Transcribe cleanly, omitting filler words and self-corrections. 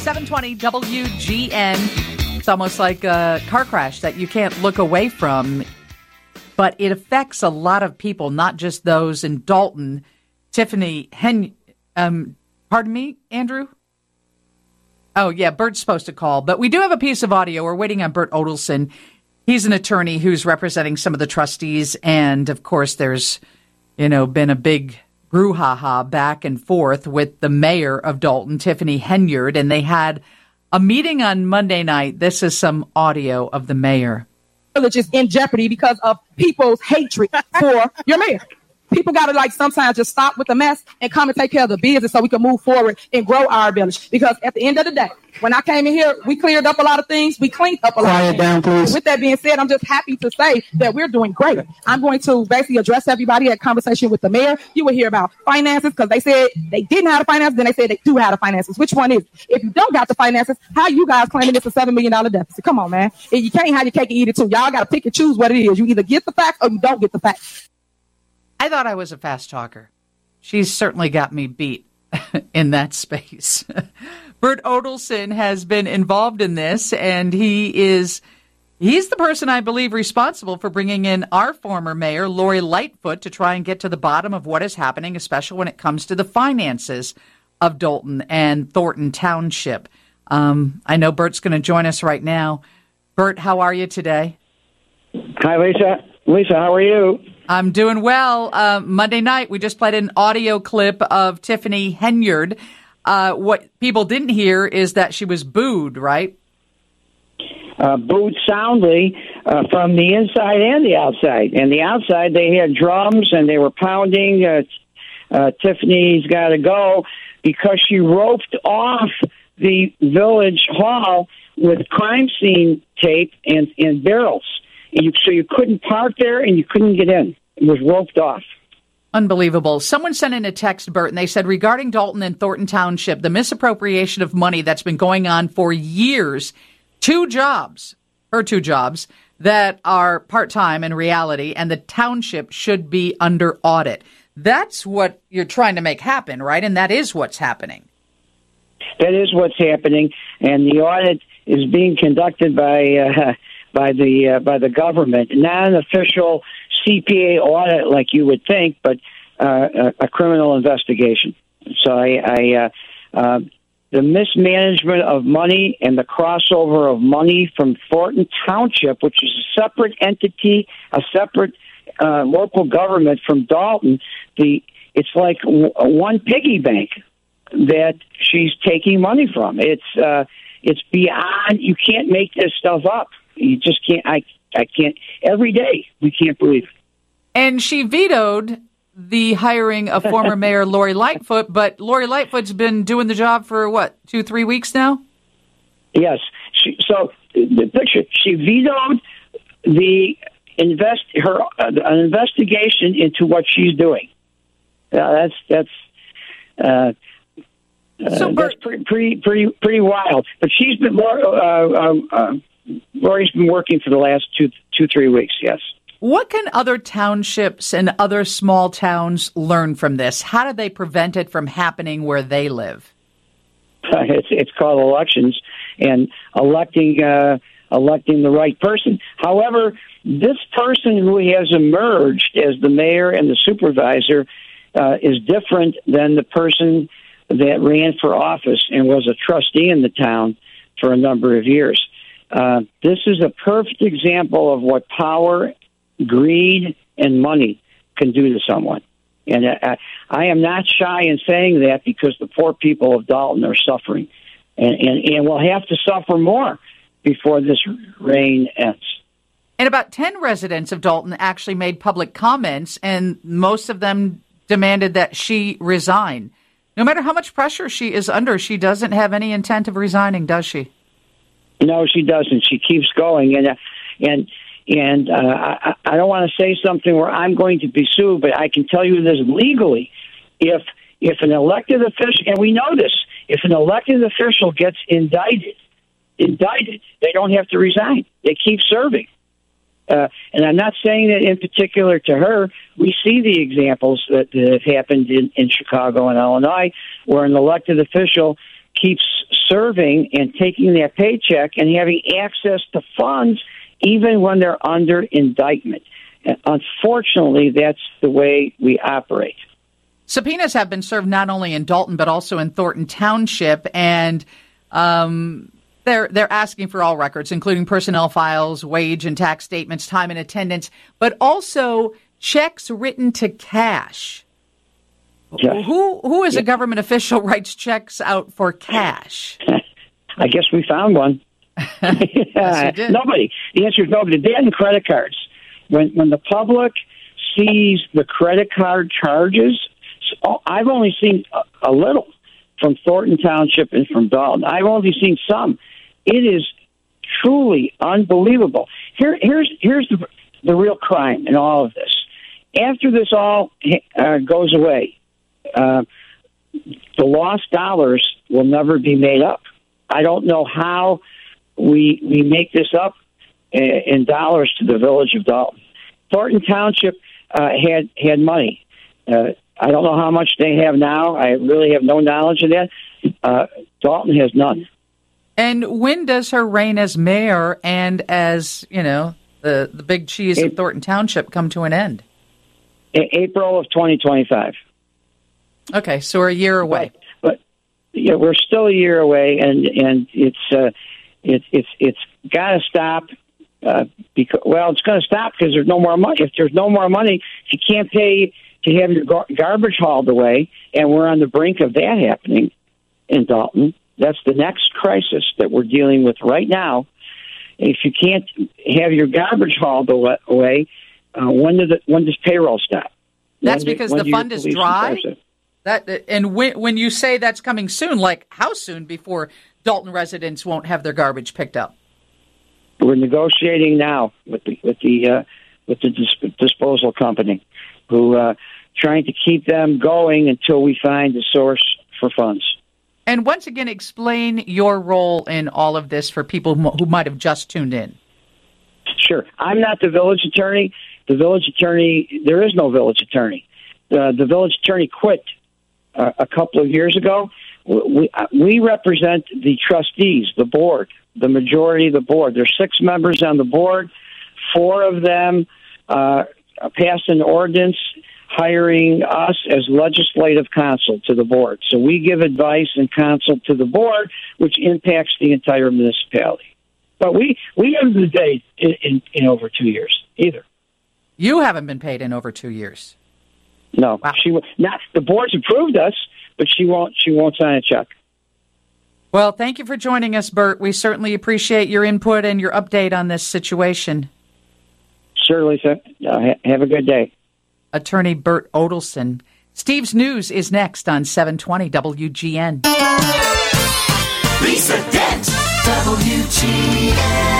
720 WGN. It's almost like a car crash that you can't look away from, but it affects a lot of people, not just those in Dalton. Tiffany pardon me, Andrew? Oh, yeah, Bert's supposed to call, but we do have a piece of audio. We're waiting on Bert Odelson. He's an attorney who's representing some of the trustees, and of course there's, been a big brouhaha back and forth with the mayor of Dalton, Tiffany Henyard, and they had a meeting on Monday night. This is some audio of the mayor. Village is in jeopardy because of people's hatred for your mayor. People got to sometimes just stop with the mess and come and take care of the business so we can move forward and grow our village. Because at the end of the day, when I came in here, we cleared up a lot of things. We cleaned up a lot of things. Down, please. With that being said, I'm just happy to say that we're doing great. I'm going to basically address everybody at conversation with the mayor. You will hear about finances because they said they didn't have the finances. Then they said they do have the finances. Which one is it? If you don't got the finances, how you guys claiming it's a $7 million deficit? Come on, man. You can't have your cake and eat it too. Y'all got to pick and choose what it is. You either get the facts or you don't get the facts. I thought I was a fast talker. She's certainly got me beat in that space. Bert Odelson has been involved in this, and he's the person I believe responsible for bringing in our former mayor, Lori Lightfoot, to try and get to the bottom of what is happening, especially when it comes to the finances of Dalton and Thornton Township. I know Bert's going to join us right now. Bert, how are you today? Hi, Lisa. Lisa, how are you? I'm doing well. Monday night, we just played an audio clip of Tiffany Henyard. What people didn't hear is that she was booed, right? Booed soundly from the inside and the outside. And the outside, they had drums and they were pounding. Tiffany's got to go because she roped off the village hall with crime scene tape and barrels. So you couldn't park there and you couldn't get in. It was roped off. Unbelievable. Someone sent in a text, Bert, and they said, regarding Dalton and Thornton Township, the misappropriation of money that's been going on for years, two jobs that are part-time in reality, and the township should be under audit. That's what you're trying to make happen, right? And that is what's happening. That is what's happening, and the audit is being conducted by the government, not an official CPA audit like you would think, but a criminal investigation. So the mismanagement of money and the crossover of money from Thornton Township, which is a separate entity, a separate local government from Dalton, it's like one piggy bank that she's taking money from. It's beyond. You can't make this stuff up. You just can't. I can't. Every day we can't believe it. And she vetoed the hiring of former Mayor Lori Lightfoot, but Lori Lightfoot's been doing the job for, 2-3 weeks now? Yes. So the picture, she vetoed an investigation into what she's doing. That's pretty wild. But she's been Lori's been working for the last 2-3 weeks. Yes. What can other townships and other small towns learn from this? How do they prevent it from happening where they live? It's called elections and electing the right person. However, this person who has emerged as the mayor and the supervisor is different than the person that ran for office and was a trustee in the town for a number of years. This is a perfect example of what power, greed, and money can do to someone. And I am not shy in saying that because the poor people of Dalton are suffering. And will have to suffer more before this reign ends. And about 10 residents of Dalton actually made public comments, and most of them demanded that she resign. No matter how much pressure she is under, she doesn't have any intent of resigning, does she? No, she doesn't. She keeps going. And I don't want to say something where I'm going to be sued, but I can tell you this legally. If an elected official, and we know this, if an elected official gets indicted, they don't have to resign. They keep serving. And I'm not saying that in particular to her. We see the examples that have happened in Chicago and Illinois, where an elected official keeps serving and taking that paycheck and having access to funds even when they're under indictment. And unfortunately, that's the way we operate. Subpoenas have been served not only in Dalton but also in Thornton Township, and they're asking for all records, including personnel files, wage and tax statements, time and attendance, but also checks written to cash. Yes. Who as a government official writes checks out for cash? I guess we found one. Yes, nobody. The answer is nobody. They had credit cards. When the public sees the credit card charges, I've only seen a little from Thornton Township and from Dalton. I've only seen some. It is truly unbelievable. Here's the real crime in all of this. After this all goes away, the lost dollars will never be made up. I don't know how we make this up in dollars to the village of Dalton. Thornton Township had money. I don't know how much they have now. I really have no knowledge of that. Dalton has none. And when does her reign as mayor and as, the big cheese of Thornton Township come to an end? April of 2025. Okay, so we're a year away. But we're still a year away, and it's got to stop. Because it's going to stop because there's no more money. If there's no more money, you can't pay to have your garbage hauled away, and we're on the brink of that happening in Dalton. That's the next crisis that we're dealing with right now. If you can't have your garbage hauled away, when does payroll stop? That's because the fund is dry. And when you say that's coming soon, like how soon before Dalton residents won't have their garbage picked up? We're negotiating now with the disposal company, who trying to keep them going until we find a source for funds. And once again, explain your role in all of this for people who might have just tuned in. Sure. I'm not the village attorney. The village attorney, there is no village attorney. The village attorney quit a couple of years ago. We represent the trustees, the board, the majority of the board. There's 6 members on the board. 4 of them passed an ordinance hiring us as legislative counsel to the board. So we give advice and counsel to the board, which impacts the entire municipality. But we haven't been paid in over 2 years either. You haven't been paid in over 2 years. No, wow. The board's approved us, but she won't sign a check. Well, thank you for joining us, Bert. We certainly appreciate your input and your update on this situation. Sure, Lisa. Have a good day. Attorney Bert Odelson. Steve's News is next on 720 WGN. Lisa Dent, WGN.